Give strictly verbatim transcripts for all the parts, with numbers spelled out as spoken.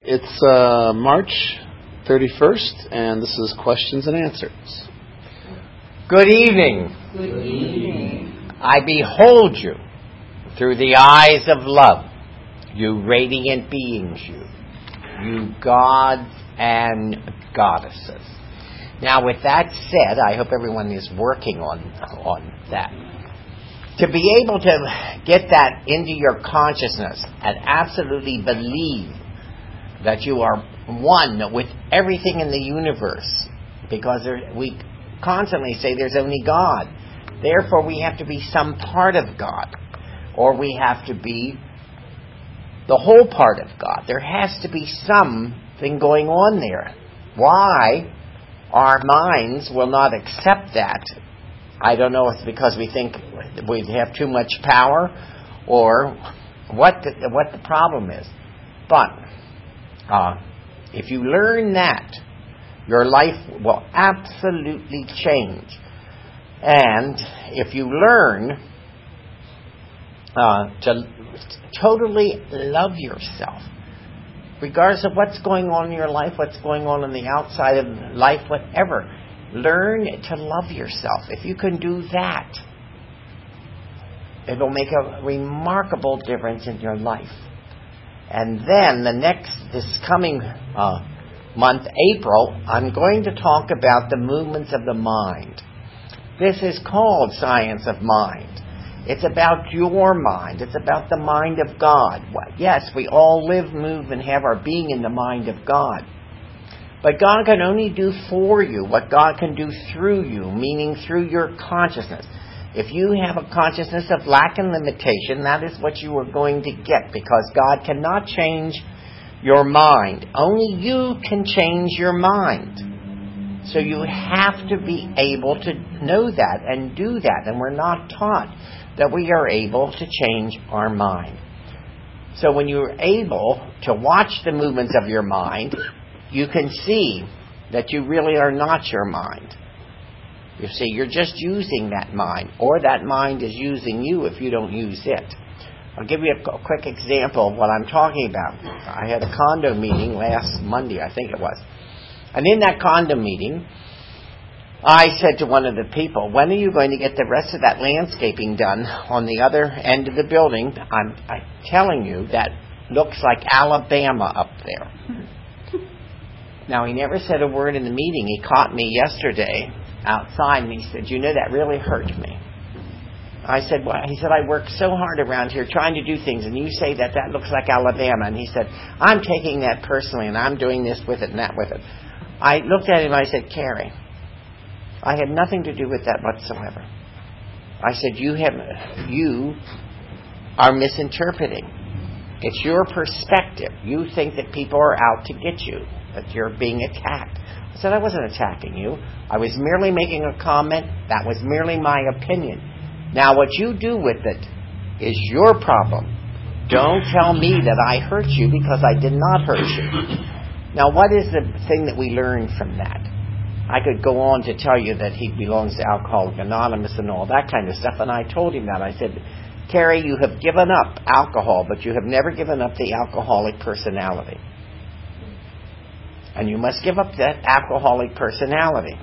It's uh, March thirty-first, and this is Questions and Answers. Good evening. Good evening. I behold you through the eyes of love, you radiant beings, you, you gods and goddesses. Now, with that said, I hope everyone is working on, on that. To be able to get that into your consciousness and absolutely believe that you are one with everything in the universe, because there, we constantly say there's only God. Therefore, we have to be some part of God, or we have to be the whole part of God. There has to be something going on there. Why our minds will not accept that, I don't know if it's because we think we have too much power, or what the, what the problem is. But Uh, if you learn that, your life will absolutely change. And if you learn uh, to totally love yourself, regardless of what's going on in your life, what's going on in the outside of life, whatever, learn to love yourself. If you can do that, it'll make a remarkable difference in your life. And then the next, this coming uh, month, April, I'm going to talk about the movements of the mind. This is called Science of Mind. It's about your mind. It's about the mind of God. Well, yes, we all live, move, and have our being in the mind of God. But God can only do for you what God can do through you, meaning through your consciousness. If you have a consciousness of lack and limitation, that is what you are going to get, because God cannot change your mind. Only you can change your mind. So you have to be able to know that and do that. And we're not taught that we are able to change our mind. So when you're able to watch the movements of your mind, you can see that you really are not your mind. You see, you're just using that mind, or that mind is using you if you don't use it. I'll give you a quick example of what I'm talking about. I had a condo meeting last Monday, I think it was. And in that condo meeting, I said to one of the people, when are you going to get the rest of that landscaping done on the other end of the building? I'm, I'm telling you, that looks like Alabama up there. Now, he never said a word in the meeting. He caught me yesterday outside, and he said, you know, that really hurt me. I said, well, he said, I work so hard around here trying to do things, and you say that that looks like Alabama. And he said, I'm taking that personally, and I'm doing this with it and that with it. I looked at him, and I said, Carrie, I had nothing to do with that whatsoever. I said, you have, you are misinterpreting. It's your perspective. You think that people are out to get you, that you're being attacked. I said, I wasn't attacking you. I was merely making a comment. That was merely my opinion. Now, what you do with it is your problem. Don't tell me that I hurt you, because I did not hurt you. Now, what is the thing that we learned from that? I could go on to tell you that he belongs to Alcoholics Anonymous and all that kind of stuff, and I told him that. I said, Carrie, you have given up alcohol, but you have never given up the alcoholic personality. And you must give up that alcoholic personality.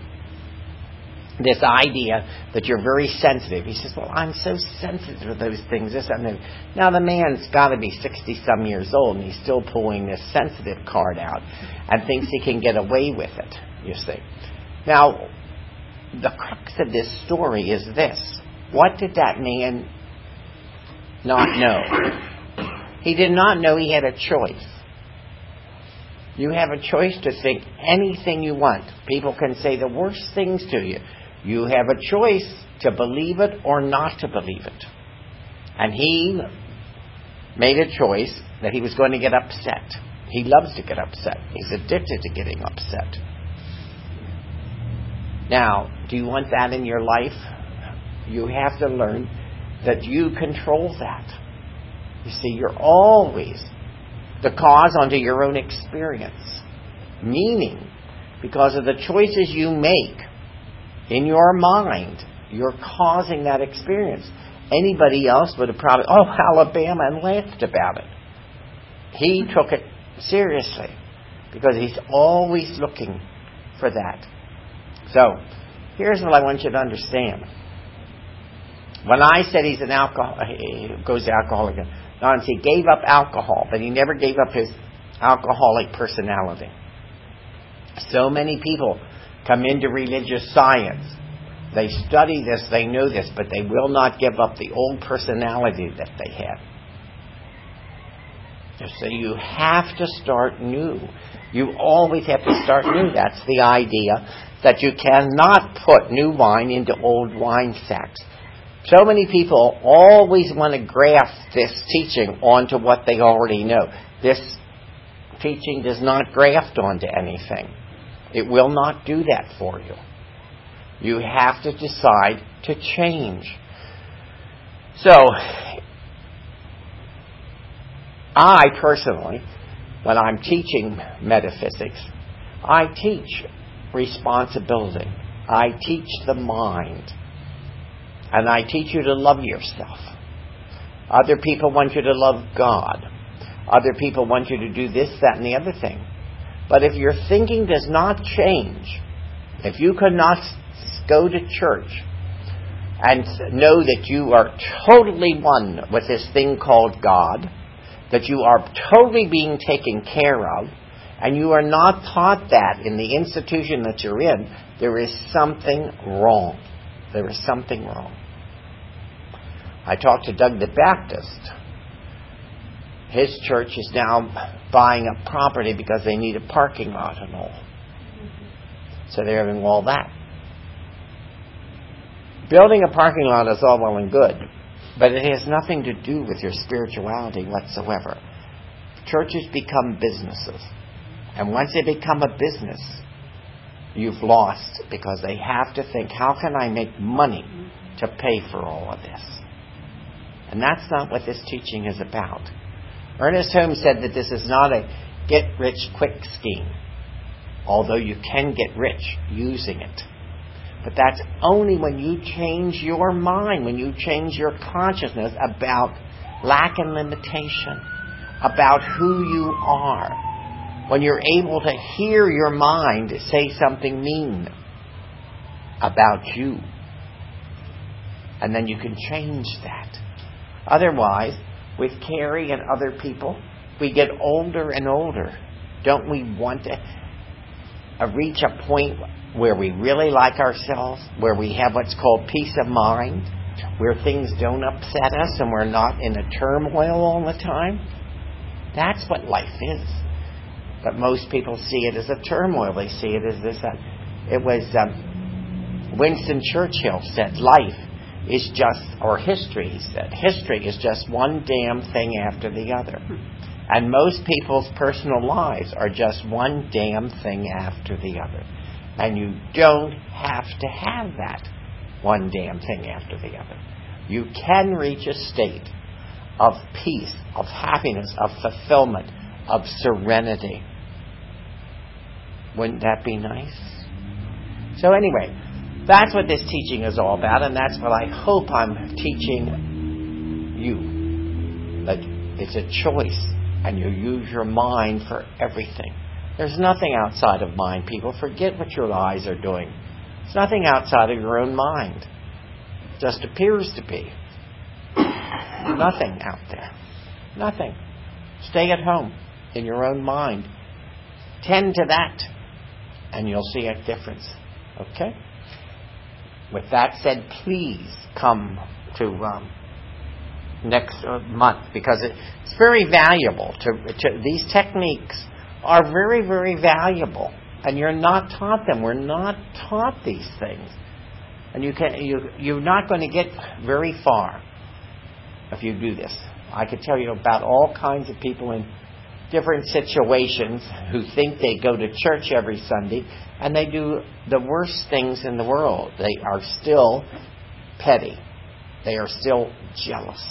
This idea that you're very sensitive. He says, well, I'm so sensitive to those things. This and that. Now, the man's got to be sixty-some years old, and he's still pulling this sensitive card out and thinks he can get away with it, you see. Now, the crux of this story is this. What did that man not know? He did not know he had a choice. You have a choice to think anything you want. People can say the worst things to you. You have a choice to believe it or not to believe it. And he made a choice that he was going to get upset. He loves to get upset. He's addicted to getting upset. Now, do you want that in your life? You have to learn that you control that. You see, you're always the cause unto your own experience. Meaning, because of the choices you make in your mind, you're causing that experience. Anybody else would have probably, oh, Alabama, and laughed about it. He took it Seriously. Because he's always looking for that. So, here's what I want you to understand. When I said he's an alcohol, he goes to alcoholic, Anonymous, he gave up alcohol, but he never gave up his alcoholic personality. So many people come into religious science. They study this, they know this, but they will not give up the old personality that they had. So you have to start new. You always have to start new. That's the idea, that you cannot put new wine into old wine sacks. So many people always want to graft this teaching onto what they already know. This teaching does not graft onto anything. It will not do that for you. You have to decide to change. So, I personally, when I'm teaching metaphysics, I teach responsibility. I teach the mind. And I teach you to love yourself. Other people want you to love God. Other people want you to do this, that, and the other thing. But if your thinking does not change, if you cannot go to church and know that you are totally one with this thing called God, that you are totally being taken care of, and you are not taught that in the institution that you're in, there is something wrong. There is something wrong. I talked to Doug the Baptist. His church is now buying up property because they need a parking lot and all. So they're having all that. Building a parking lot is all well and good, but it has nothing to do with your spirituality whatsoever. Churches become businesses. And once they become a business, you've lost, because they have to think, how can I make money to pay for all of this? And that's not what this teaching is about. Ernest Holmes said that this is not a get-rich-quick scheme, although you can get rich using it. But that's only when you change your mind, when you change your consciousness about lack and limitation, about who you are. When you're able to hear your mind say something mean about you. And then you can change that. Otherwise, with Carrie and other people, we get older and older. Don't we want to uh, reach a point where we really like ourselves, where we have what's called peace of mind, where things don't upset us and we're not in a turmoil all the time? That's what life is. But most people see it as a turmoil. They see it as this. Uh, it was um, Winston Churchill said, life is just, or history, he said, history is just one damn thing after the other. And most people's personal lives are just one damn thing after the other. And you don't have to have that one damn thing after the other. You can reach a state of peace, of happiness, of fulfillment, of serenity. Wouldn't that be nice? So anyway, that's what this teaching is all about, and that's what I hope I'm teaching you. That it's a choice, and you use your mind for everything. There's nothing outside of mind, people. Forget what your eyes are doing. There's nothing outside of your own mind. It just appears to be. Nothing out there. Nothing. Stay at home in your own mind. Tend to that, and you'll see a difference. Okay? With that said, please come to um, next uh, month, because it, it's very valuable. To, to these techniques are very, very valuable, and you're not taught them. We're not taught these things, and you can you you're not going to get very far if you do this. I could tell you about all kinds of people in different situations who think they go to church every Sunday, and they do the worst things in the world. They are still petty. They are still jealous.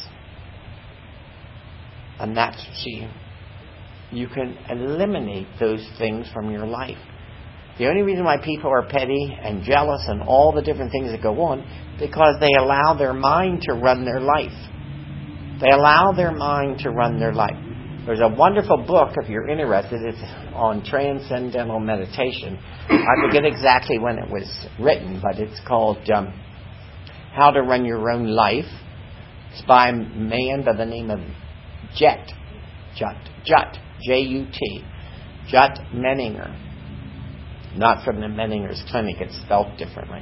And that's, see, you can eliminate those things from your life. The only reason why people are petty and jealous and all the different things that go on, because they allow their mind to run their life. They allow their mind to run their life. There's a wonderful book, if you're interested. It's on transcendental meditation. I forget exactly when it was written, but it's called um, How to Run Your Own Life. It's by a man by the name of Jet. Jut. Jut. J U T. Jut Menninger. Not from the Menninger's Clinic. It's spelled differently.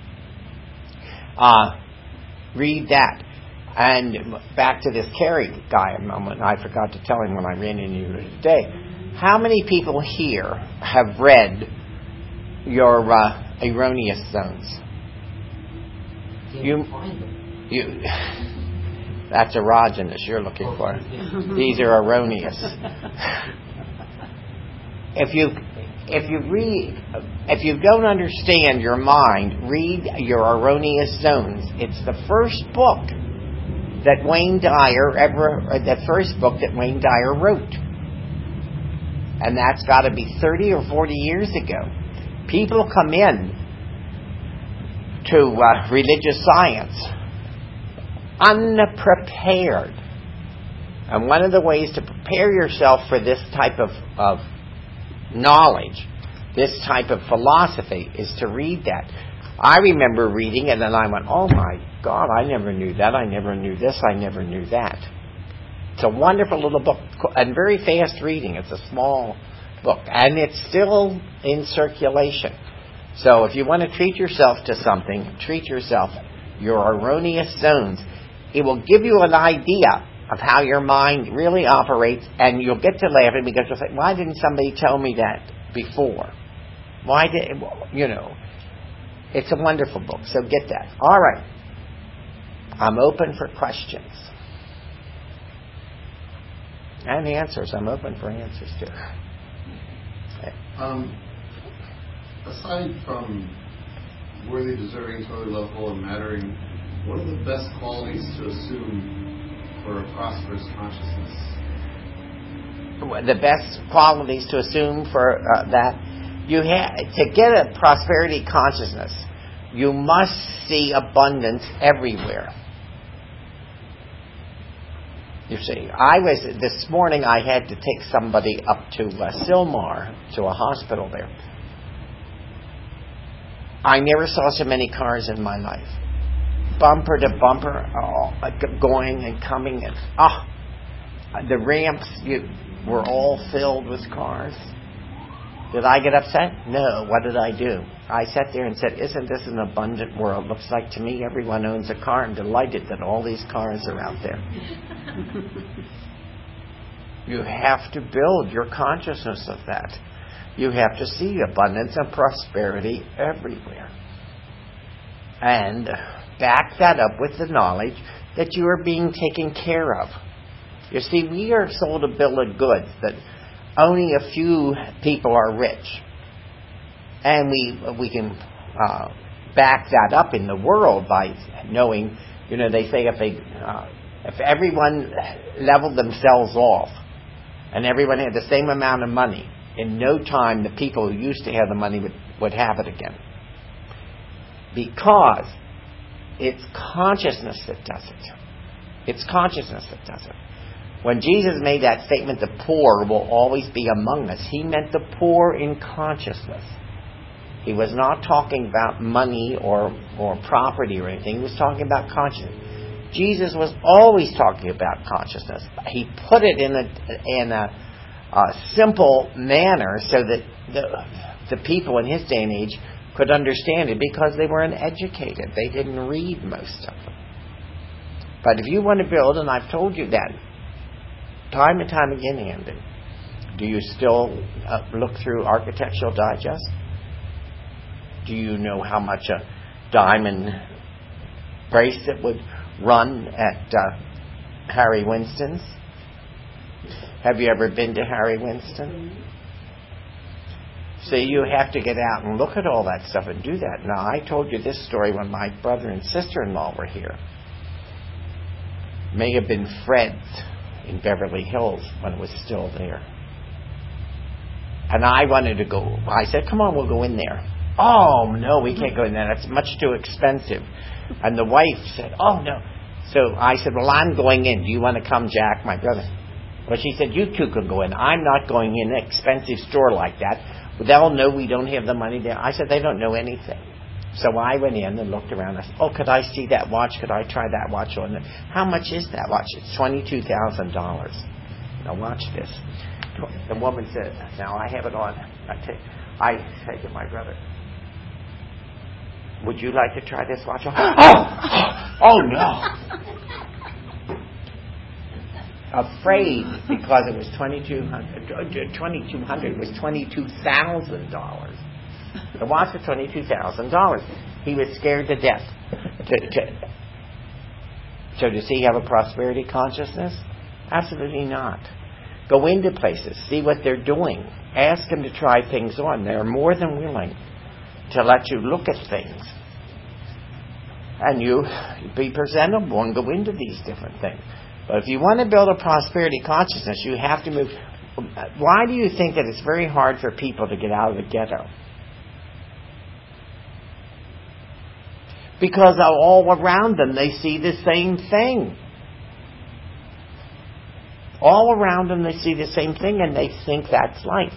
Uh, read that. And back to this Carey guy a moment. I forgot to tell him when I ran into you today. How many people here have read your uh, erroneous zones? You, you. That's erogenous you're looking for. These are erroneous. If you if you read if you don't understand your mind, read your erroneous zones. It's the first book that Wayne Dyer ever the first book that Wayne Dyer wrote. And that's got to be thirty or forty years ago. People come in to uh, religious science unprepared. And one of the ways to prepare yourself for this type of, of knowledge, this type of philosophy, is to read that. I remember reading and then I went, oh my God, I never knew that. I never knew this. I never knew that. It's a wonderful little book and very fast reading. It's a small book and it's still in circulation. So if you want to treat yourself to something, treat yourself. Your erroneous zones. It will give you an idea of how your mind really operates, and you'll get to laughing because you'll say, why didn't somebody tell me that before? Why did, you know, it's a wonderful book, so get that. All right. I'm open for questions. And answers. I'm open for answers, too. Okay. Um, aside from worthy, deserving, totally lovable, and mattering, what are the best qualities to assume for a prosperous consciousness? The best qualities to assume for uh, that, you have to get a prosperity consciousness. You must see abundance everywhere. You see, I was this morning. I had to take somebody up to uh, Sylmar, to a hospital there. I never saw so many cars in my life. Bumper to bumper, oh, going and coming. And oh, the ramps you, were all filled with cars. Did I get upset? No. What did I do? I sat there and said, isn't this an abundant world? Looks like to me everyone owns a car. I'm delighted that all these cars are out there. You have to build your consciousness of that. You have to see abundance and prosperity everywhere. And back that up with the knowledge that you are being taken care of. You see, we are sold a bill of goods that only a few people are rich. And we we can uh, back that up in the world by knowing, you know, they say if they uh, if everyone leveled themselves off and everyone had the same amount of money, in no time the people who used to have the money would, would have it again. Because it's consciousness that does it. It's consciousness that does it. When Jesus made that statement, the poor will always be among us, he meant the poor in consciousness. He was not talking about money or, or property or anything. He was talking about consciousness. Jesus was always talking about consciousness. He put it in a, in a, a simple manner so that the, the people in his day and age could understand it because they weren't educated. They didn't read most of them. But if you want to build, and I've told you that time and time again, Andy, do you still uh, look through Architectural Digest? Do you know how much a diamond bracelet would run at uh, Harry Winston's? Have you ever been to Harry Winston? So you have to get out and look at all that stuff and do that. Now, I told you this story when my brother and sister-in-law were here. May have been Fred's in Beverly Hills when it was still there. And I wanted to go. I said, come on, we'll go in there. Oh, no, we can't go in there. That's much too expensive. And the wife said, oh, no. So I said, well, I'm going in. Do you want to come, Jack, my brother? Well, she said, you two can go in. I'm not going in an expensive store like that. They'll know we don't have the money there. I said, they don't know anything. So I went in and looked around. I said, oh, could I see that watch? Could I try that watch on? How much is that watch? It's twenty-two thousand dollars. Now watch this. The woman said, now I have it on. I take, I say to my brother, would you like to try this watch on? Oh, oh no. Afraid because it was twenty-two hundred dollars. twenty-two hundred dollars was twenty-two thousand dollars. The watch was twenty-two thousand dollars. He was scared to death. To, to, so does he have a prosperity consciousness? Absolutely not. Go into places, see what they're doing. Ask them to try things on. They're more than willing to let you look at things. And you be presentable and go into these different things. But if you want to build a prosperity consciousness, you have to move. Why do you think that it's very hard for people to get out of the ghetto? Because all around them they see the same thing. All around them they see the same thing and they think that's life.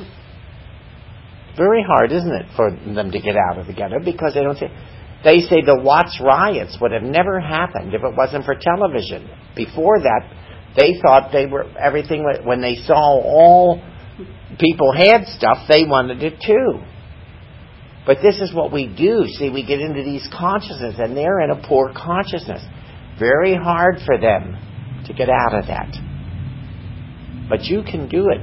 Very hard, isn't it, for them to get out of the ghetto because they don't see. They say the Watts riots would have never happened if it wasn't for television. Before that, they thought they were everything. When they saw all people had stuff, they wanted it too. But this is what we do. See, we get into these consciousness, and they're in a poor consciousness. Very hard for them to get out of that. But you can do it.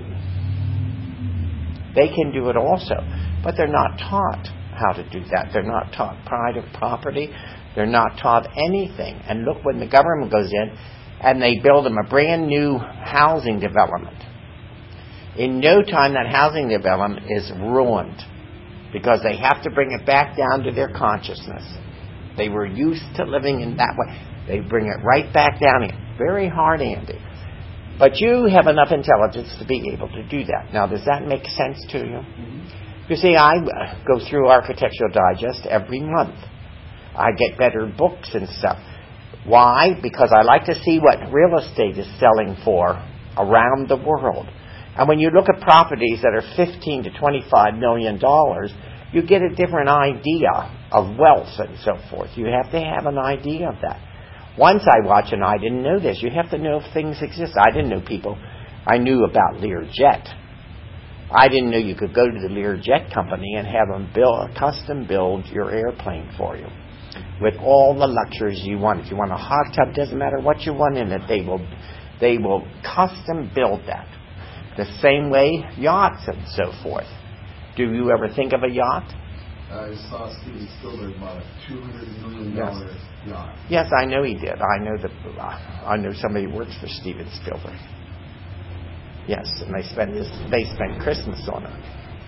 They can do it also. But they're not taught how to do that. They're not taught pride of property. They're not taught anything. And look, when the government goes in and they build them a brand new housing development, in no time that housing development is ruined because they have to bring it back down to their consciousness. They were used to living in that way. They bring it right back down again. Very hard, Andy. But you have enough intelligence to be able to do that. Now, does that make sense to you? Mm-hmm. You see, I go through Architectural Digest every month. I get better books and stuff. Why? Because I like to see what real estate is selling for around the world. And when you look at properties that are fifteen to twenty-five million dollars, you get a different idea of wealth and so forth. You have to have an idea of that. Once I watch, and I didn't know this, you have to know if things exist. I didn't know people. I knew about Learjet. I didn't know you could go to the Learjet company and have them build, custom build your airplane for you with all the luxuries you want. If you want a hot tub, doesn't matter what you want in it, they will, they will custom build that. The same way yachts and so forth. Do you ever think of a yacht? I saw Steven Spielberg bought a two hundred million dollars yes. yacht. Yes, I know he did. I know that. Uh, I know somebody who works for Steven Spielberg. Yes, and they spend this, they spend Christmas on it.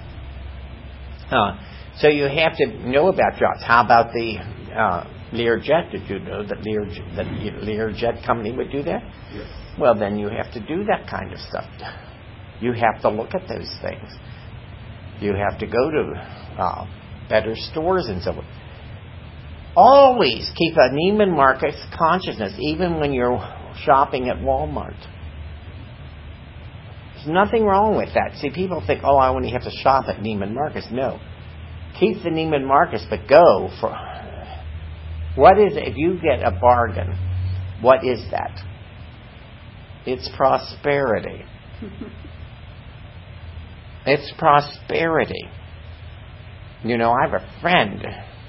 Uh, so you have to know about yachts. How about the uh, Learjet? Did you know that Lear that Learjet company would do that? Yes. Well, then you have to do that kind of stuff. You have to look at those things. You have to go to uh, better stores and so forth. Always keep a Neiman Marcus consciousness, even when you're shopping at Walmart. There's nothing wrong with that. See, people think, oh, I only have to shop at Neiman Marcus. No. Keep the Neiman Marcus, but go for... What is it? If you get a bargain, what is that? It's prosperity. It's prosperity. You know, I have a friend.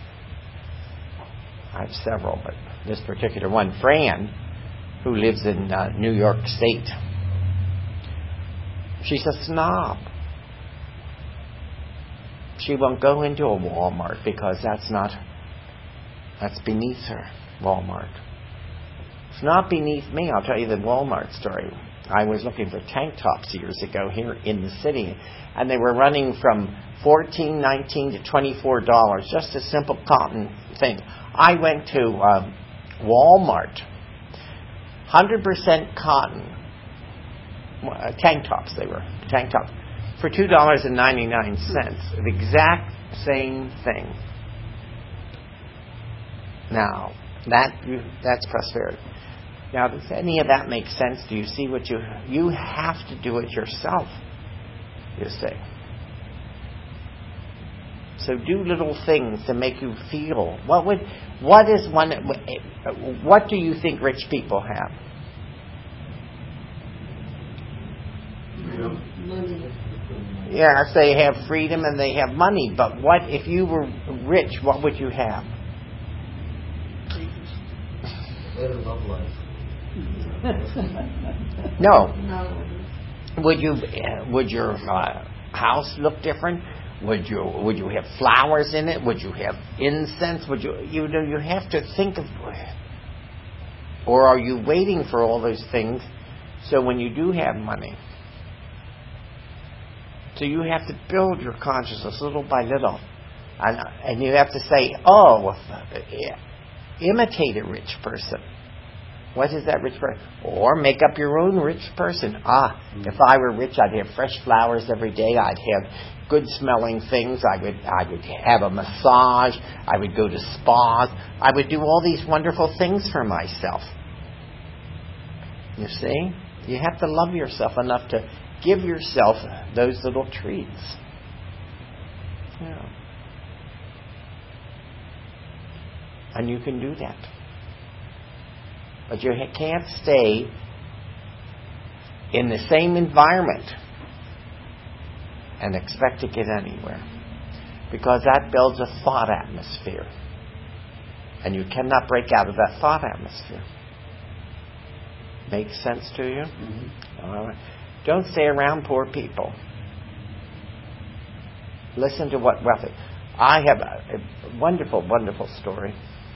I have several, but this particular one, Fran, who lives in uh, New York State. She's a snob. She won't go into a Walmart because that's not, that's beneath her, Walmart. It's not beneath me. I'll tell you the Walmart story. I was looking for tank tops years ago here in the city, and they were running from fourteen dollars, nineteen dollars to twenty-four dollars, just a simple cotton thing. I went to uh, Walmart, one hundred percent cotton, uh, tank tops they were, tank tops, for two dollars and ninety-nine cents, the exact same thing. Now, that that's prosperity. Now, does any of that make sense? Do you see what you... You have to do it yourself, you see. So do little things to make you feel. What would... What is one... What do you think rich people have? Money. Yes, they have freedom and they have money. But what if you were rich? What would you have? Better love life. No. No. Would you? Uh, would your uh, house look different? Would you? Would you have flowers in it? Would you have incense? Would you? You know. You have to think of. Or are you waiting for all those things? So when you do have money. So you have to build your consciousness little by little. And, and you have to say, oh, imitate a rich person. What is that rich person? Or make up your own rich person. Ah, if I were rich, I'd have fresh flowers every day. I'd have good smelling things. I would I would have a massage. I would go to spas. I would do all these wonderful things for myself. You see? You have to love yourself enough to give yourself those little treats. Yeah. And you can do that. But you can't stay in the same environment and expect to get anywhere. Because that builds a thought atmosphere. And you cannot break out of that thought atmosphere. Makes sense to you? Mm-hmm. All right. Don't stay around poor people. Listen to what wealthy. I have a, a wonderful, wonderful story.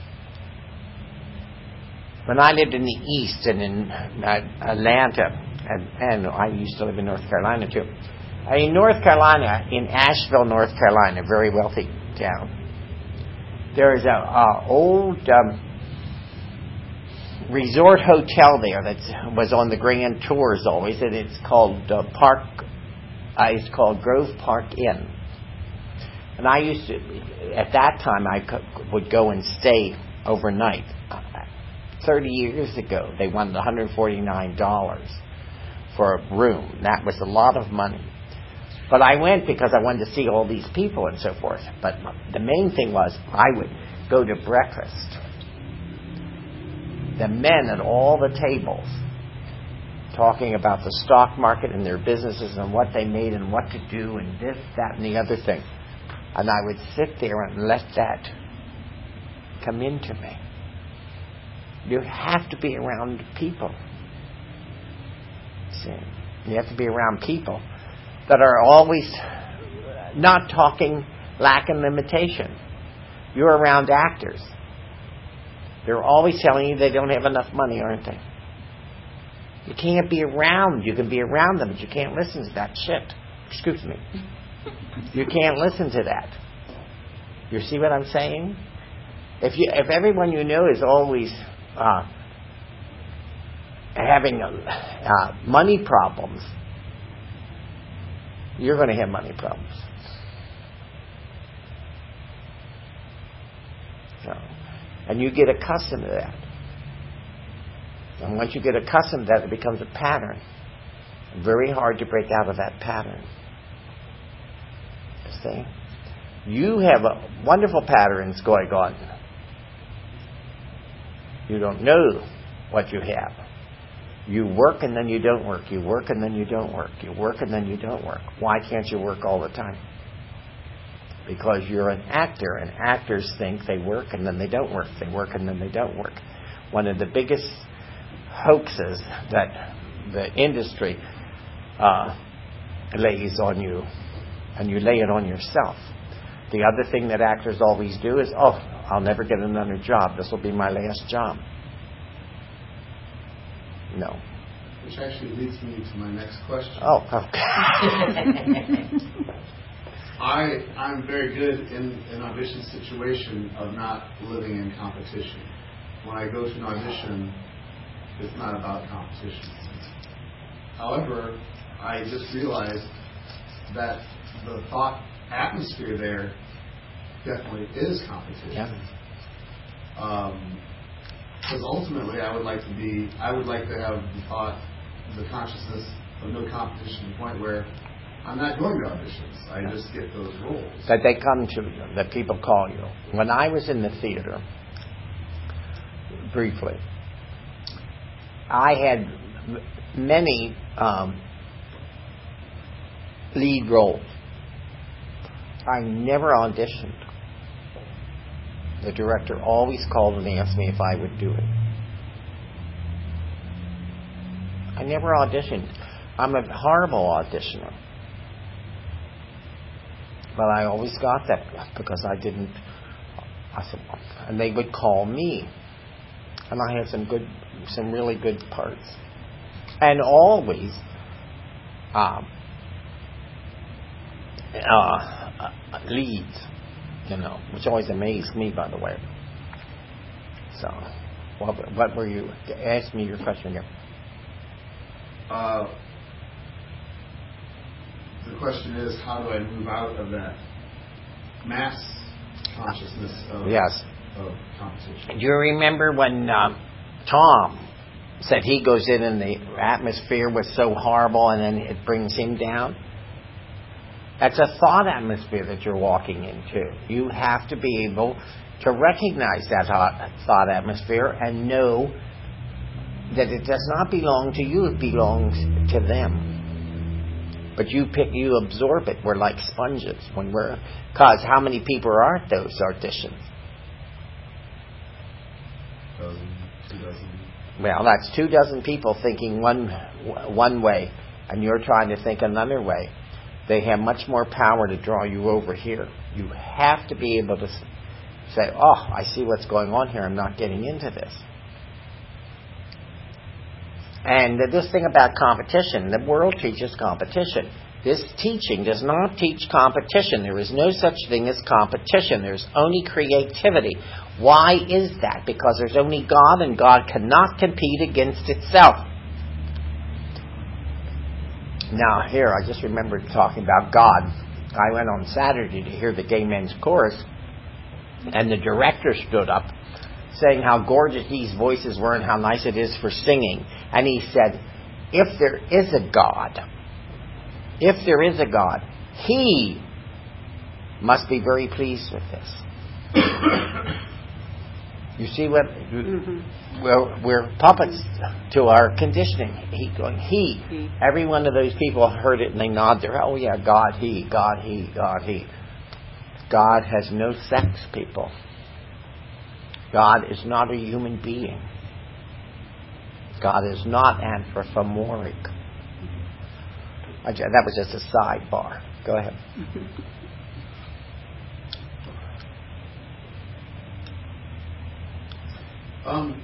When I lived in the East and in uh, Atlanta, and, and I used to live in North Carolina too. Uh, in North Carolina, in Asheville, North Carolina, a very wealthy town, there is a uh, old um, resort hotel there that was on the grand tours always, and it's called uh, Park. Uh, it's called Grove Park Inn. And I used to, at that time, I co- would go and stay overnight. Thirty years ago, they wanted one hundred forty-nine dollars for a room. That was a lot of money. But I went because I wanted to see all these people and so forth. But the main thing was I would go to breakfast. The men at all the tables talking about the stock market and their businesses and what they made and what to do and this, that, and the other thing. And I would sit there and let that come into me. You have to be around people. See? You have to be around people that are always not talking lack and limitation. You're around actors. They're always telling you they don't have enough money, aren't they? You can't be around. You can be around them, but you can't listen to that shit. Excuse me. You can't listen to that. You see what I'm saying? If you, if everyone you know is always uh, having uh, money problems, you're going to have money problems. So, and you get accustomed to that. And once you get accustomed to that, it becomes a pattern. Very hard to break out of that pattern. You see? You have a wonderful patterns going on. You don't know what you have. You work and then you don't work. You work and then you don't work. You work and then you don't work. Why can't you work all the time? Because you're an actor, and actors think they work and then they don't work. They work and then they don't work. One of the biggest hoaxes that the industry uh, lays on you, and you lay it on yourself. The other thing that actors always do is, oh, I'll never get another job. This will be my last job. No. Which actually leads me to my next question. Oh, okay. I, I'm very good in an audition situation of not living in competition. When I go to an audition, it's not about competition. However, I just realized that the thought atmosphere there definitely is competition. Yeah. Um, Because ultimately, I would like to be, I would like to have the thought, the consciousness of no competition to the point where I'm not going to auditions. I just get those roles. That they come to you, that people call you. When I was in the theater, briefly, I had m- many um, lead roles. I never auditioned. The director always called and asked me if I would do it. I never auditioned. I'm a horrible auditioner. But I always got that because I didn't. I said, and they would call me, and I had some good, some really good parts, and always, um, uh, leads, you know, which always amazed me, by the way. So, what, what were you? Ask me your question again. Uh, the question is, how do I move out of that mass consciousness of, yes. of competition? Do you remember when uh, Tom said he goes in and the atmosphere was so horrible and then it brings him down? That's a thought atmosphere that you're walking into. You have to be able to recognize that thought atmosphere and know that it does not belong to you, it belongs to them. But you pick, you absorb it. We're like sponges when we're, cause how many people are at those auditions? Dozen, two dozen. Well, that's two dozen people thinking one one way, and you're trying to think another way. They have much more power to draw you over here. You have to be able to say, "Oh, I see what's going on here. I'm not getting into this." And this thing about competition, the world teaches competition. This teaching does not teach competition. There is no such thing as competition. There's only creativity. Why is that? Because there's only God, and God cannot compete against itself. Now, here, I just remembered talking about God. I went on Saturday to hear the Gay Men's Chorus, and the director stood up saying how gorgeous these voices were and how nice it is for singing. And he said, if there is a God, if there is a God, He must be very pleased with this. You see what? Mm-hmm. We're, we're puppets to our conditioning. He going, He. he. Every one of those people heard it and they nod their head. Oh yeah, God, He, God, He, God, He. God has no sex, people. God is not a human being. God is not anthropomorphic. I, that was just a sidebar. Go ahead. Um,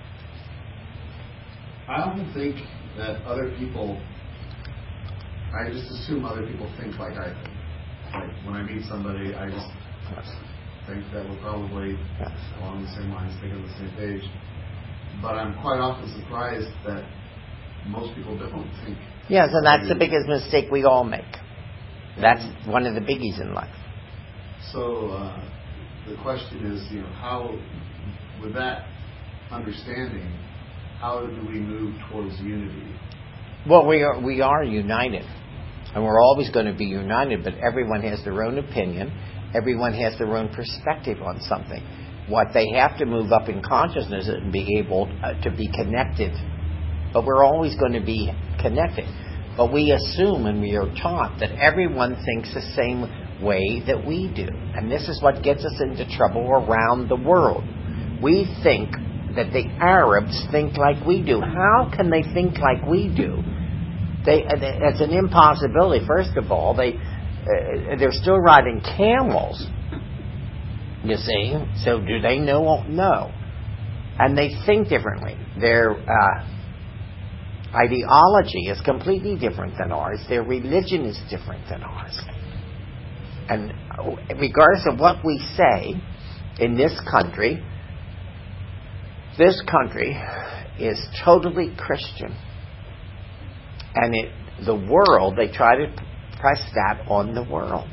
I often think that other people, I just assume other people think like I think. Like when I meet somebody, I just think that we're probably along the same lines, thinking on the same page. But I'm quite often surprised that most people don't think. Yes, and that's the biggest mistake we all make. That's one of the biggies in life. So uh, the question is, you know, how, with that understanding, how do we move towards unity? Well, we are we are united, and we're always going to be united. But everyone has their own opinion. Everyone has their own perspective on something. What they have to move up in consciousness and be able uh, to be connected. But we're always going to be connected. But we assume and we are taught that everyone thinks the same way that we do. And this is what gets us into trouble around the world. We think that the Arabs think like we do. How can they think like we do? They, it's an impossibility. First of all, they, uh, they're still riding camels. You see? So do they know? No. And they think differently. Their uh, ideology is completely different than ours. Their religion is different than ours. And regardless of what we say in this country, this country is totally Christian. And it, the world, they try to press that on the world.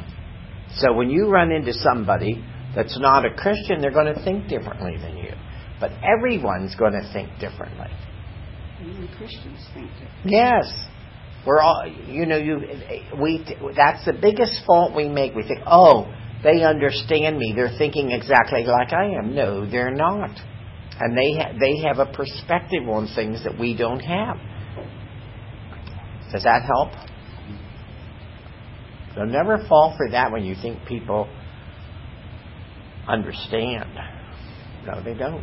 So when you run into somebody that's not a Christian, they're going to think differently than you. But everyone's going to think differently. Even Christians think differently. Yes. We're all, you know, you, we, that's the biggest fault we make. We think, oh, they understand me. They're thinking exactly like I am. No, they're not. And they ha- they have a perspective on things that we don't have. Does that help? So never fall for that when you think people understand. No, they don't.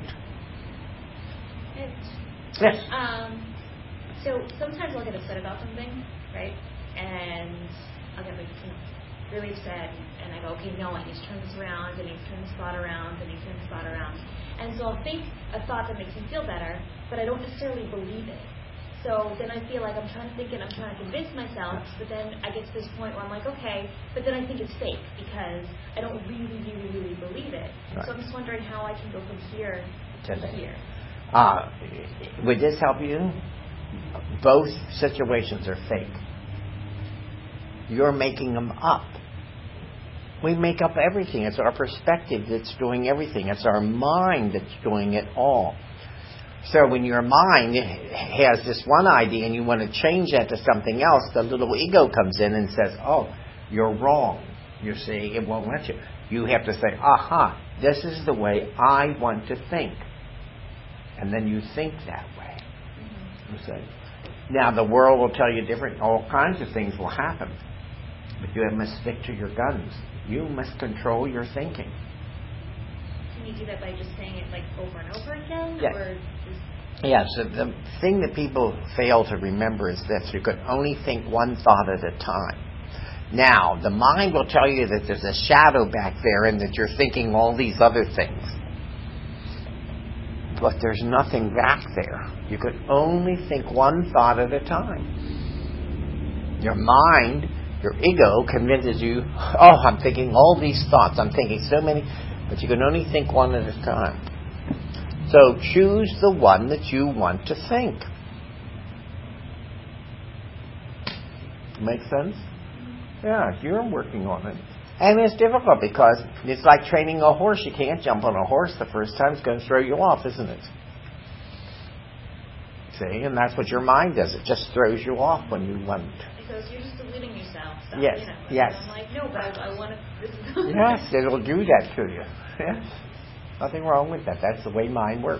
It's, Yes. Um, so sometimes I'll get upset about something, right? And I'll get like, you know, really upset, and I go, okay, no, I need to turn this around, I need to turn this thought around, I need to turn this thought around. And so I'll think a thought that makes me feel better, but I don't necessarily believe it. So then I feel like I'm trying to think and I'm trying to convince myself, but then I get to this point where I'm like, okay, but then I think it's fake because I don't really, really, really believe it. Right. So I'm just wondering how I can go from here to here. Uh, would this help you? Both situations are fake. You're making them up. We make up everything. It's our perspective that's doing everything. It's our mind that's doing it all. So when your mind has this one idea and you want to change that to something else, the little ego comes in and says, oh, you're wrong. You see, it won't let you. You have to say, aha, this is the way I want to think. And then you think that way. You see? Now the world will tell you different, all kinds of things will happen. But you must stick to your guns. You must control your thinking. Can you do that by just saying it like over and over again? Yes. Or just... Yes, so the thing that people fail to remember is this. You can only think one thought at a time. Now, the mind will tell you that there's a shadow back there and that you're thinking all these other things. But there's nothing back there. You can only think one thought at a time. Your mind, your ego, convinces you, oh, I'm thinking all these thoughts. I'm thinking so many. But you can only think one at a time. So choose the one that you want to think. Make sense? Yeah, you're working on it. And it's difficult because it's like training a horse. You can't jump on a horse the first time. It's going to throw you off, isn't it? See? And that's what your mind does. It just throws you off when you want. Because you're just deluding yourself. So, Yes, you know, yes. I'm like, no, but I, I want to... This is Yes, it'll do that to you. Yes. Nothing wrong with that. That's the way mind works.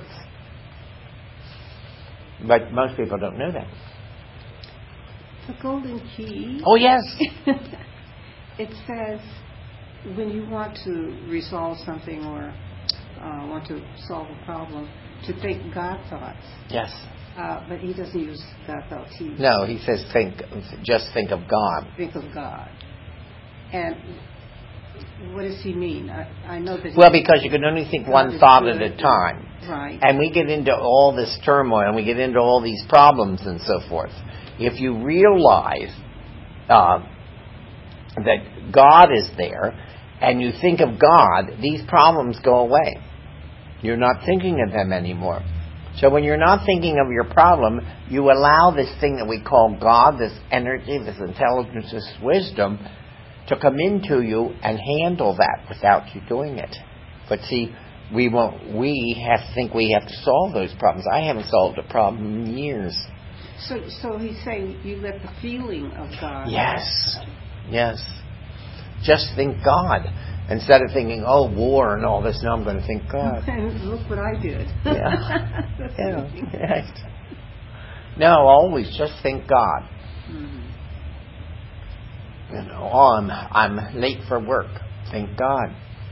But most people don't know that. The golden key. Oh, yes. It says when you want to resolve something or uh, want to solve a problem, to think God thoughts. Yes. Uh, but he doesn't use God thoughts. He No, he says think. Just think of God. think of God. And what does he mean? I, I know that. Well, because you can only think God one is thought good. at a time. Right. And we get into all this turmoil and we get into all these problems and so forth. If you realize uh, that God is there and you think of God, these problems go away. You're not thinking of them anymore. So when you're not thinking of your problem, you allow this thing that we call God, this energy, this intelligence, this wisdom, to come into you and handle that without you doing it. But see, we won't. We have to think we have to solve those problems. I haven't solved a problem in years. So, so he's saying you let the feeling of God. Yes, yes. Just think God instead of thinking, oh, war and all this. Now I'm going to think God. Look what I did. Yeah. Yeah. Yes. No, always just think God. Mm-hmm. You know, oh, I'm I'm late for work. Thank God.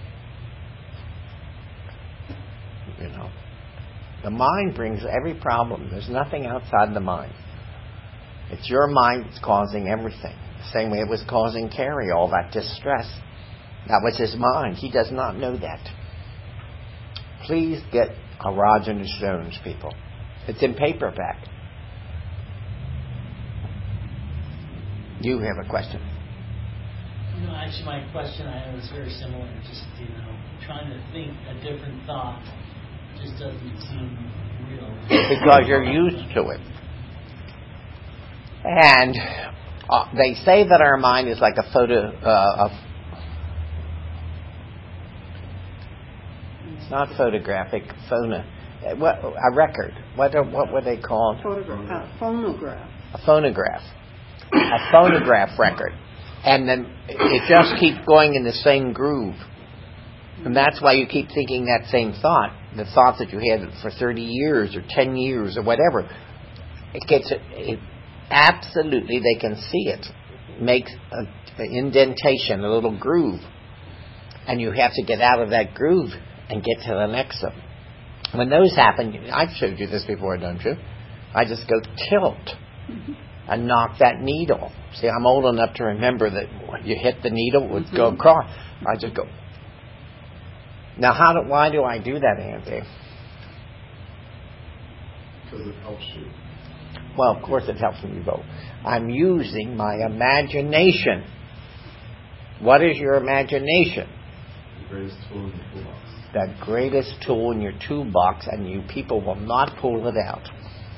You know, the mind brings every problem. There's nothing outside the mind. It's your mind that's causing everything. The same way it was causing Carrie all that distress. That was his mind. He does not know that. Please get a Rods and Stones, people. It's in paperback. You have a question. No, actually, my question I know is very similar. Just, you know, trying to think a different thought just doesn't seem real. Because you're used to it. And uh, they say that our mind is like a photo. Uh, a, it's not photographic. Phona. what a record? What are, what were they called? Photograph, uh, phonograph. A phonograph. A phonograph record. And then it just keeps going in the same groove. And that's why you keep thinking that same thought. The thought that you had for thirty years or ten years or whatever. It gets, it, absolutely, they can see it. Makes an indentation, a little groove. And you have to get out of that groove and get to the next one. When those happen, I've showed you this before, don't you? I just go tilt and knock that needle. See, I'm old enough to remember that when you hit the needle, it would go across. I just go. Now, how do, why do I do that, Andy? Because it helps you. Well, of course it helps me both. I'm using my imagination. What is your imagination? The greatest tool in your toolbox. The greatest tool in your toolbox, and you people will not pull it out.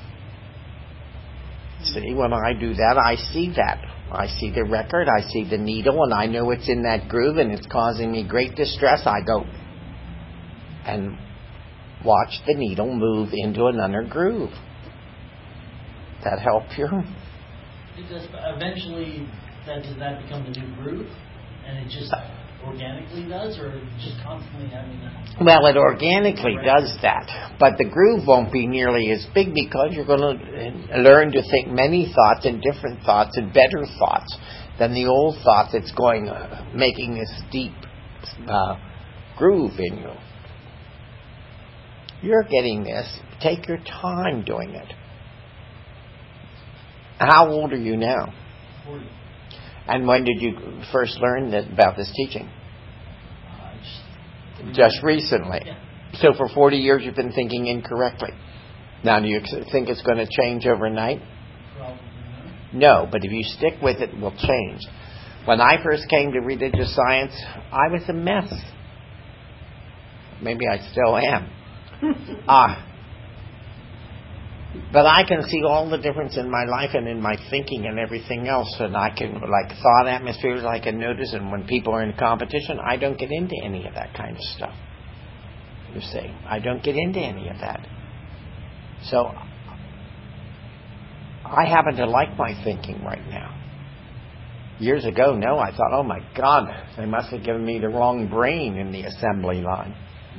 See, when I do that, I see that. I see the record, I see the needle, and I know it's in that groove, and it's causing me great distress. I go and watch the needle move into another groove. That help you? It does, but eventually, that does that become the new groove, and it just organically does, or just constantly having that? Well, it organically does that, but the groove won't be nearly as big because you're going to learn to think many thoughts and different thoughts and better thoughts than the old thought that's going, uh, making this deep uh, groove in you. You're getting this. Take your time doing it. How old are you now? forty. And when did you first learn that, about this teaching? Uh, just, Just recently. Yeah. So for forty years you've been thinking incorrectly. Now, do you think it's going to change overnight? Probably No, but if you stick with it, it will change. When I first came to religious science, I was a mess. Maybe I still am. Ah. But I can see all the difference in my life and in my thinking and everything else. And I can, like thought atmospheres, I can notice. And when people are in competition, I don't get into any of that kind of stuff. You see, I don't get into any of that. So I happen to like my thinking right now. Years ago, no, I thought, oh my God, they must have given me the wrong brain in the assembly line.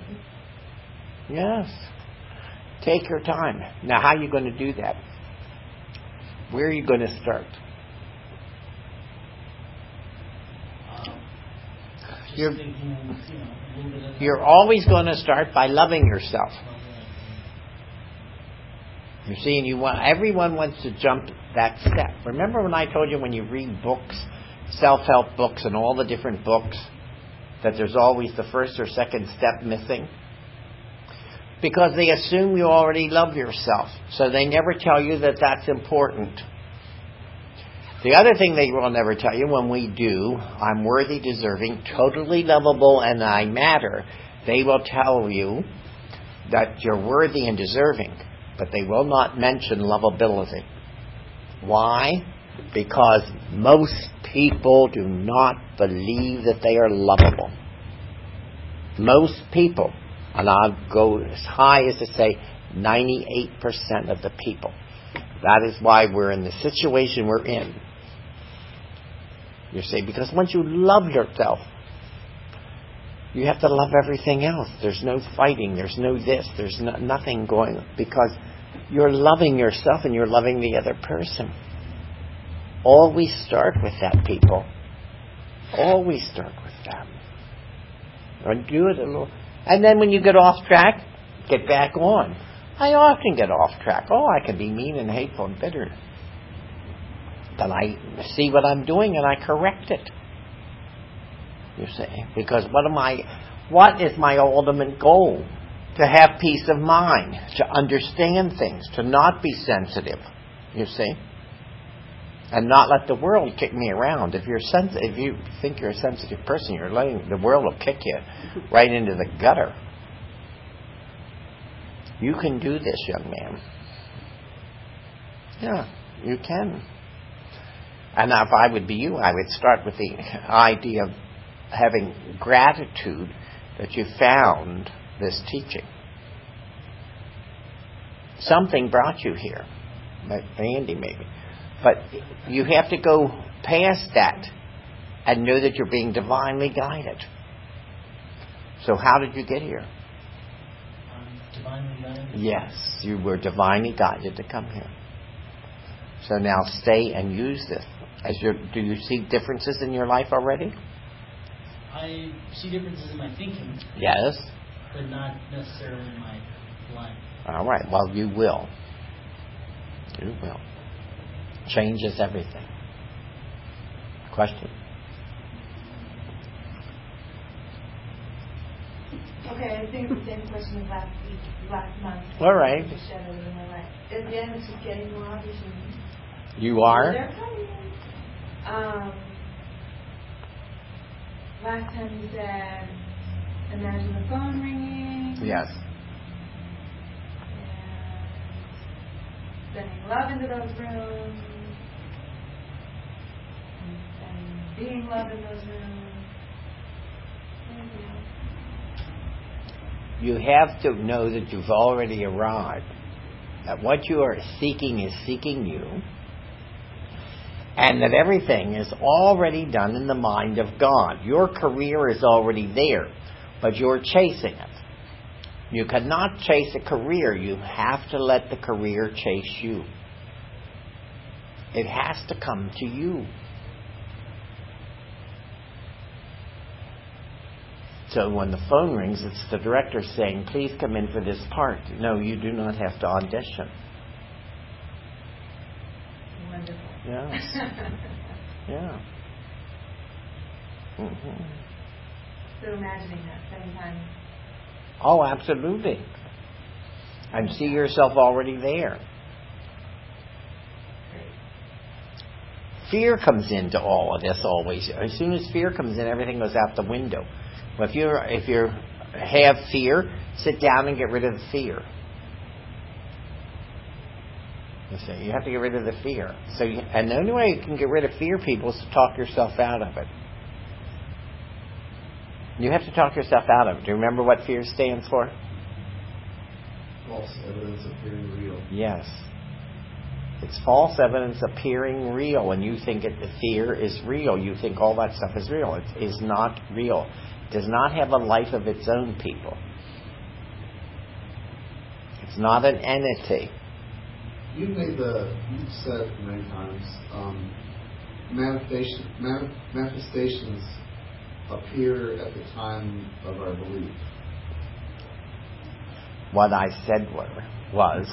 Yes. Take your time. Now, how are you going to do that? Where are you going to start? Um, just You're, thinking, you know, a little bit of you're always going to start by loving yourself. You see, and you want everyone wants to jump that step. Remember when I told you when you read books, self-help books and all the different books, that there's always the first or second step missing? Because they assume you already love yourself. So they never tell you that that's important. The other thing they will never tell you, when we do, I'm worthy, deserving, totally lovable, and I matter, they will tell you that you're worthy and deserving. But they will not mention lovability. Why? Because most people do not believe that they are lovable. Most people. And I'll go as high as to say ninety-eight percent of the people. That is why we're in the situation we're in. You see, because once you love yourself, you have to love everything else. There's no fighting. There's no this. There's no, nothing going, because you're loving yourself and you're loving the other person. Always start with that, people. Always start with them. Or do it a little. And then when you get off track, get back on. I often get off track. Oh, I can be mean and hateful and bitter. But I see what I'm doing and I correct it. You see, because what am I? What is my ultimate goal? To have peace of mind, to understand things, to not be sensitive. You see, and not let the world kick me around. If you're sens- if you think you're a sensitive person, you're letting the world will kick you right into the gutter. You can do this, young man. Yeah, you can. And now if I would be you, I would start with the idea of having gratitude that you found this teaching. something brought you here. Andy, maybe. But you have to go past that and know that you're being divinely guided. So how did you get here? Um, divinely guided? Yes, you were divinely guided to come here. So now stay and use this. As your, do you see differences in your life already? I see differences in my thinking. Yes. But not necessarily in my life. All right. Well, you will. You will. Changes everything. Question? Okay, I think the same question as last week, last month. All right. At the end, it's just getting more auditions. You are? They're coming. Um, last time you said, imagine the phone ringing. Yes. And sending love into those rooms. And being love in those rooms. Anything else? You have to know that you've already arrived. That what you are seeking is seeking you. And that everything is already done in the mind of God. Your career is already there, but you're chasing it. You cannot chase a career. You have to let the career chase you. It has to come to you. So when the phone rings, it's the director saying, please come in for this part. No, you do not have to audition. Wonderful. Yes. Yeah. Mm-hmm. So imagining that seven times. Oh, absolutely. And see yourself already there. Great. Fear comes into all of this always. As soon as fear comes in, everything goes out the window. Well, if you if you have fear, sit down and get rid of the fear. You see, you have to get rid of the fear. So, you, and the only way you can get rid of fear, people, is to talk yourself out of it. You have to talk yourself out of it. Do you remember what fear stands for? False evidence appearing real. Yes. It's false evidence appearing real. When you think that the fear is real, you think all that stuff is real. It is not real. It does not have a life of its own, people. It's not an entity. You made the, you've said many times, um, manifestation, man, manifestations appear at the time of our belief. What I said were, was,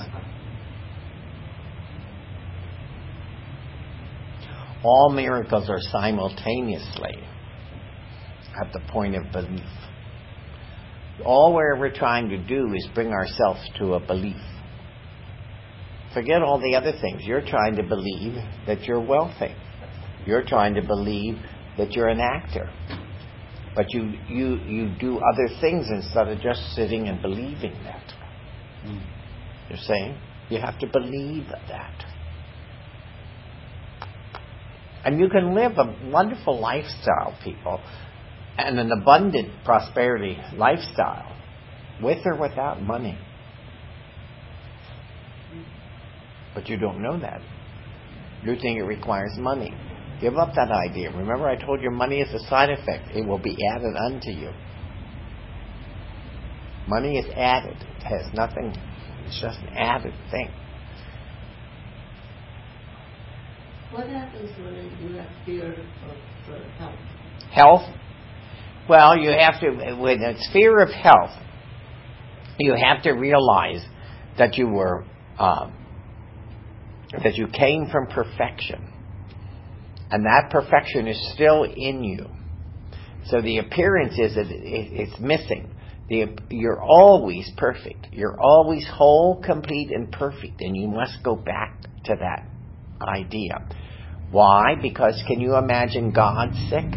all miracles are simultaneously at the point of belief. All we're ever trying to do is bring ourselves to a belief. Forget all the other things. You're trying to believe that you're wealthy. You're trying to believe that you're an actor. But you, you, you do other things instead of just sitting and believing that. Mm. You're saying you have to believe that. And you can live a wonderful lifestyle, people, and an abundant prosperity lifestyle, with or without money. But you don't know that. You think it requires money. Give up that idea. Remember, I told you money is a side effect. It will be added unto you. Money is added. It has nothing. It's just an added thing. What happens when you have fear of uh, health? Health? Well, you have to, when it's fear of health, you have to realize that you were, um, that you came from perfection. And that perfection is still in you. So the appearance is that it's missing. The, you're always perfect. You're always whole, complete, and perfect. And you must go back to that idea. Why? Because can you imagine God sick?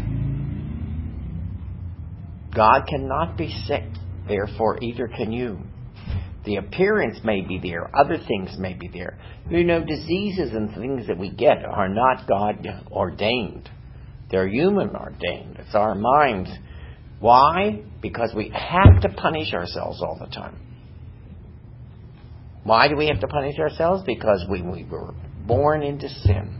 God cannot be sick. Therefore, either can you. The appearance may be there. Other things may be there. You know, diseases and things that we get are not God ordained. They're human ordained. It's our minds. Why? Because we have to punish ourselves all the time. Why do we have to punish ourselves? Because we, we were born into sin.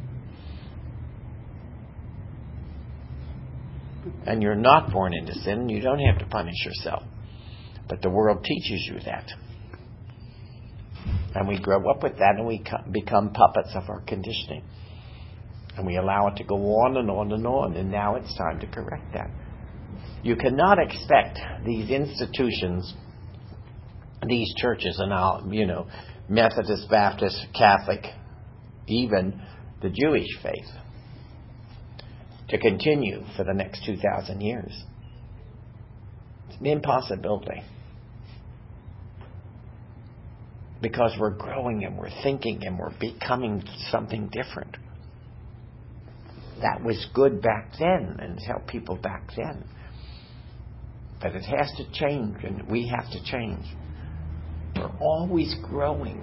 And you're not born into sin, and you don't have to punish yourself. But the world teaches you that. And we grow up with that, and we become puppets of our conditioning. And we allow it to go on and on and on, and now it's time to correct that. You cannot expect these institutions, these churches, and I'll, you know, Methodist, Baptist, Catholic, even the Jewish faith, to continue for the next two thousand years. It's an impossibility. Because we're growing and we're thinking and we're becoming something different. That was good back then and it helped people back then. But it has to change, and we have to change. We're always growing.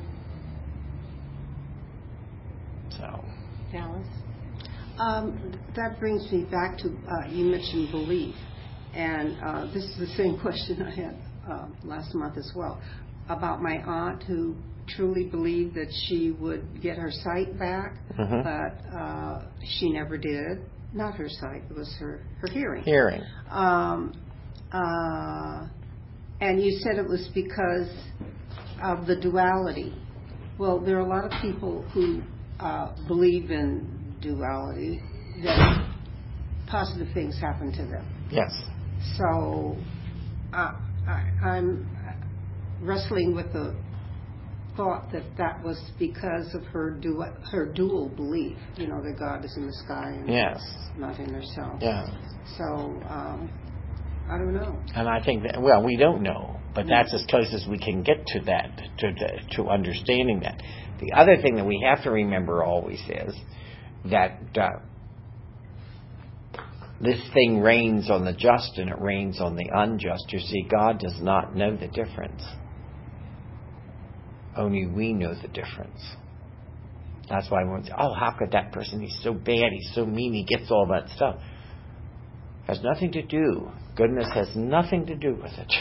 So. Dallas? Um, that brings me back to, uh, you mentioned belief. And uh, this is the same question I had uh, last month as well. About my aunt who truly believed that she would get her sight back, mm-hmm. but uh, she never did. Not her sight, it was her, her hearing. Hearing. Um, uh, and you said it was because of the duality. Well, there are a lot of people who uh, believe in duality, that positive things happen to them. Yes. So uh, I, I'm wrestling with the thought that that was because of her du- her dual belief, you know, that God is in the sky and yes. not in herself. Yeah. So um, I don't know. And I think that, well, we don't know, but mm-hmm. that's as close as we can get to that, to to understanding that. The other thing that we have to remember always is that uh, this thing rains on the just and it rains on the unjust. You see, God does not know the difference. Only we know the difference. That's why everyone says, oh, how could that person, he's so bad, he's so mean, he gets all that stuff. Has nothing to do. Goodness has nothing to do with it.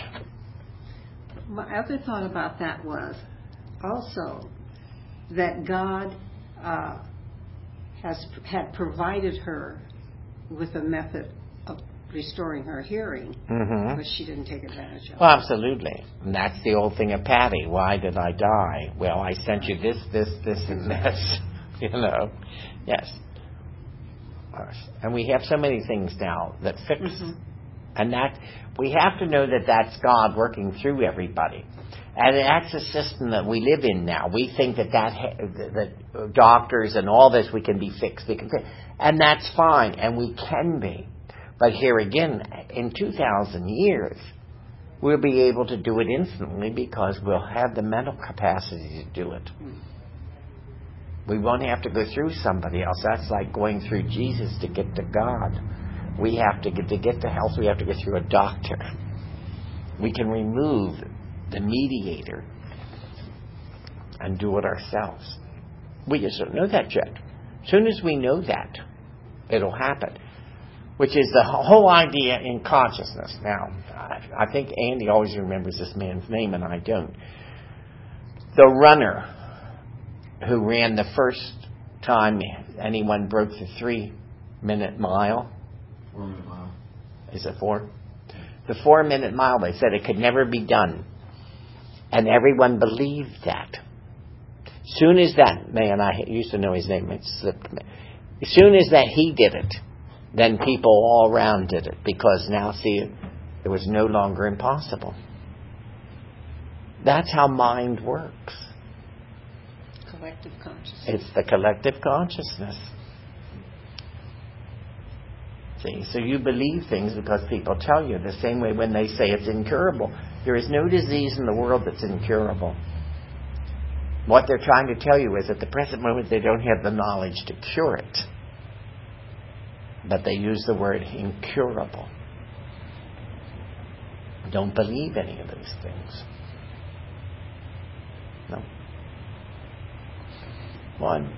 My other thought about that was also that God uh, has had provided her with a method of restoring her hearing, mm-hmm. but she didn't take advantage of it. Well, absolutely. And that's the old thing of Patty. Why did I die? Well, I sent you this, this, this, and this. You know. Yes. And we have so many things now that fix. Mm-hmm. And that we have to know that that's God working through everybody. And that's a system that we live in now. We think that that, that doctors and all this, we can be fixed. We can fix. And that's fine. And we can be. But here again, in two thousand years, we'll be able to do it instantly because we'll have the mental capacity to do it. We won't have to go through somebody else. That's like going through Jesus to get to God. We have to get to get to health, we have to go through a doctor. We can remove the mediator and do it ourselves. We just don't know that yet. As soon as we know that, it'll happen. Which is the whole idea in consciousness. Now, I think Andy always remembers this man's name, and I don't. The runner who ran the first time anyone broke the three-minute mile. Four-minute mile. Is it four? The four-minute mile, they said it could never be done. And everyone believed that. As soon as that man, I used to know his name, it slipped me. As soon as that he did it, then people all around did it, because now, see, it was no longer impossible. That's how mind works. Collective consciousness. It's the collective consciousness. See, so you believe things because people tell you. The same way when they say it's incurable. There is no disease in the world that's incurable. What they're trying to tell you is at the present moment they don't have the knowledge to cure it. But they use the word incurable. Don't believe any of those things. No. One.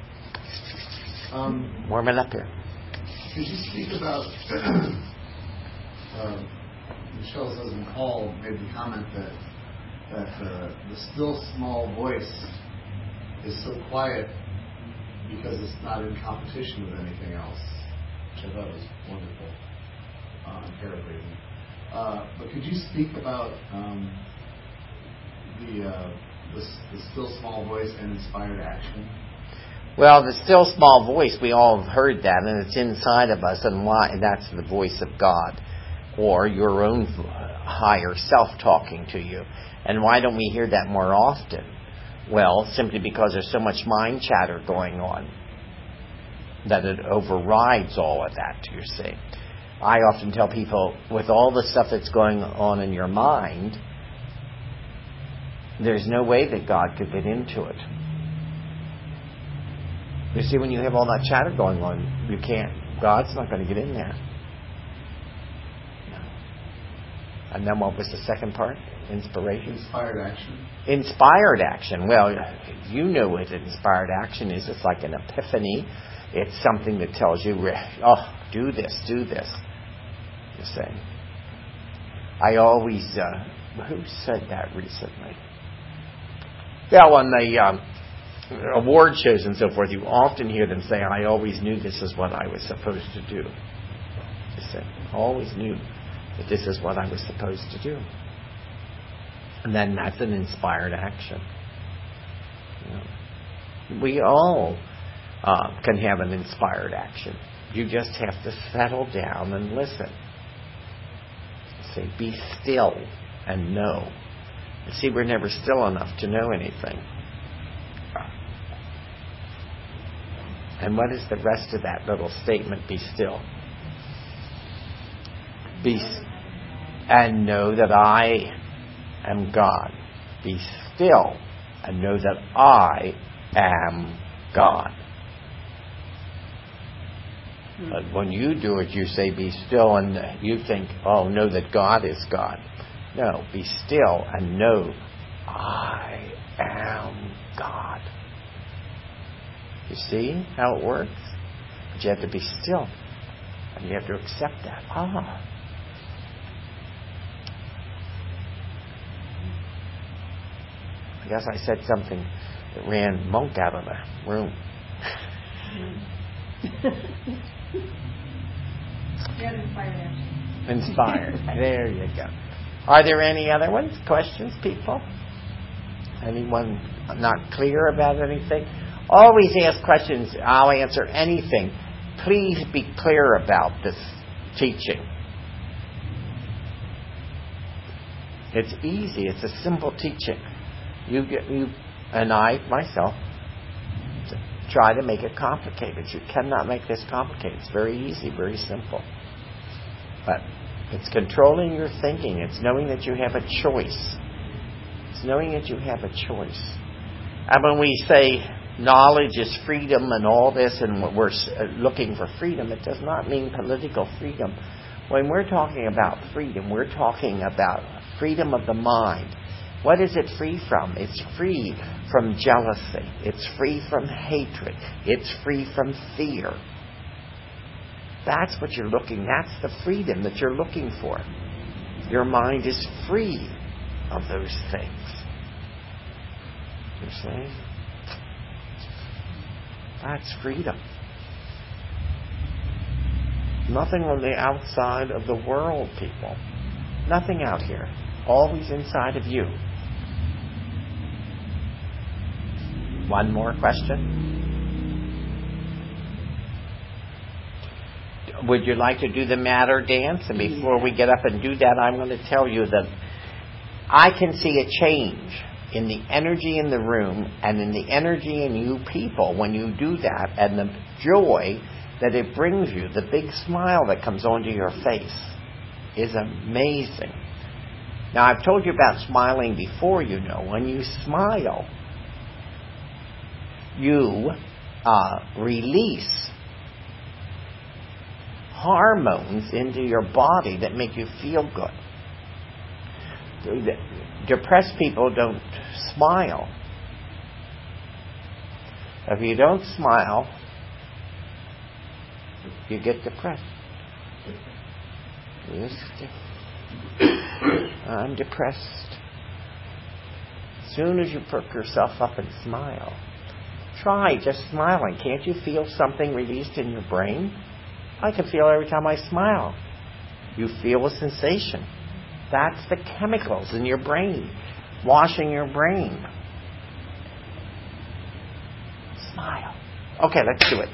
Um, Warming up here. Could you speak about uh, Michelle's husband Paul made the comment that that uh, the still small voice is so quiet because it's not in competition with anything else, which I thought was wonderful. Uh, I'm paraphrasing. Uh, but could you speak about um, the, uh, the the still small voice and inspired action? Well, the still small voice, we all have heard that, and it's inside of us, and why? And that's the voice of God, or your own higher self talking to you. And why don't we hear that more often? Well, simply because there's so much mind chatter going on that it overrides all of that, you see. I often tell people, with all the stuff that's going on in your mind, there's no way that God could get into it. You see, when you have all that chatter going on, you can't, God's not going to get in there. No. And then what was the second part? Inspiration? Inspired action. Inspired action. Well, you know what inspired action is. It's like an epiphany. It's something that tells you, oh, do this, do this. You say. I always, uh, who said that recently? Well, on the um, award shows and so forth, you often hear them say, I always knew this is what I was supposed to do. You say, I always knew that this is what I was supposed to do. And then that's an inspired action. You know, we all uh, can have an inspired action. You just have to settle down and listen. Say, be still and know. And see, we're never still enough to know anything. And what is the rest of that little statement, be still? Be and know that I am God. Be still and know that I am God. But when you do it, you say, be still, and you think, oh, know that God is God. No, be still and know, I am God. You see how it works? But you have to be still. And you have to accept that. Ah. I guess I said something that ran Monk out of the room. Yeah, inspired action. Inspired. There you go. Are there any other ones? Questions, people? Anyone not clear about anything? Always ask questions. I'll answer anything. Please be clear about this teaching. It's easy. It's a simple teaching. You get you and I myself try to make it complicated. You cannot make this complicated. It's very easy, very simple. But it's controlling your thinking. It's knowing that you have a choice. It's knowing that you have a choice. And when we say knowledge is freedom and all this, and we're looking for freedom, it does not mean political freedom. When we're talking about freedom, we're talking about freedom of the mind. What is it free from? It's free from jealousy. It's free from hatred. It's free from fear. That's what you're looking, that's the freedom that you're looking for. Your mind is free of those things. You see? That's freedom. Nothing on the outside of the world, people. Nothing out here. Always inside of you. One more question? Would you like to do the matter dance? And before we get up and do that, I'm going to tell you that I can see a change in the energy in the room and in the energy in you people when you do that, and the joy that it brings you, the big smile that comes onto your face is amazing. Now, I've told you about smiling before, you know. When you smile, you uh, release hormones into your body that make you feel good. Depressed people don't smile. If you don't smile, you get depressed. I'm depressed. soon as you perk yourself up and smile, try just smiling. Can't you feel something released in your brain? I can feel every time I smile. You feel a sensation. That's the chemicals in your brain, washing your brain. Smile. Okay, let's do it.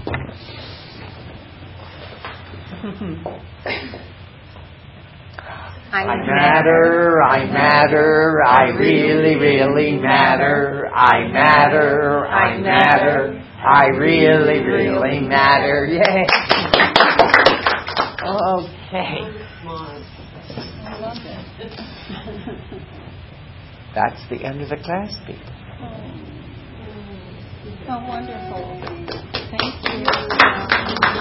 I matter, I matter, I really, really matter. I matter, I matter, I really, really matter. Yay! Okay. That's the end of the class, people. Oh, wonderful. Thank you.